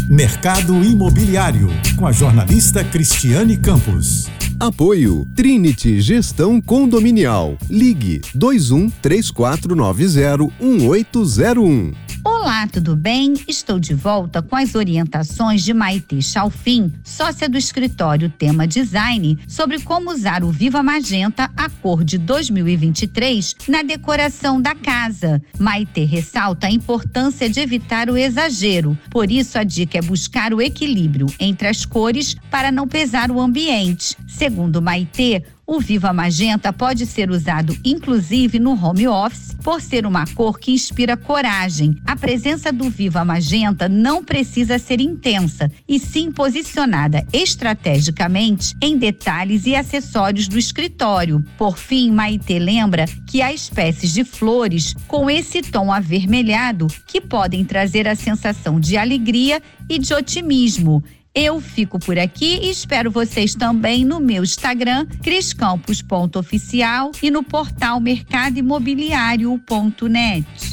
Mercado Imobiliário, com a jornalista Cristiane Campos. Apoio Trinity Gestão Condominial. Ligue 2134901801. Olá, tudo bem? Estou de volta com as orientações de Maitê Chalfin, sócia do escritório Tema Design, sobre como usar o Viva Magenta, a cor de 2023, na decoração da casa. Maitê ressalta a importância de evitar o exagero, por isso a dica é buscar o equilíbrio entre as cores para não pesar o ambiente. Segundo Maitê, o Viva Magenta pode ser usado inclusive no home office por ser uma cor que inspira coragem. A presença do Viva Magenta não precisa ser intensa e sim posicionada estrategicamente em detalhes e acessórios do escritório. Por fim, Maitê lembra que há espécies de flores com esse tom avermelhado que podem trazer a sensação de alegria e de otimismo. Eu fico por aqui e espero vocês também no meu Instagram, criscampos.oficial, e no portal mercadoimobiliario.net.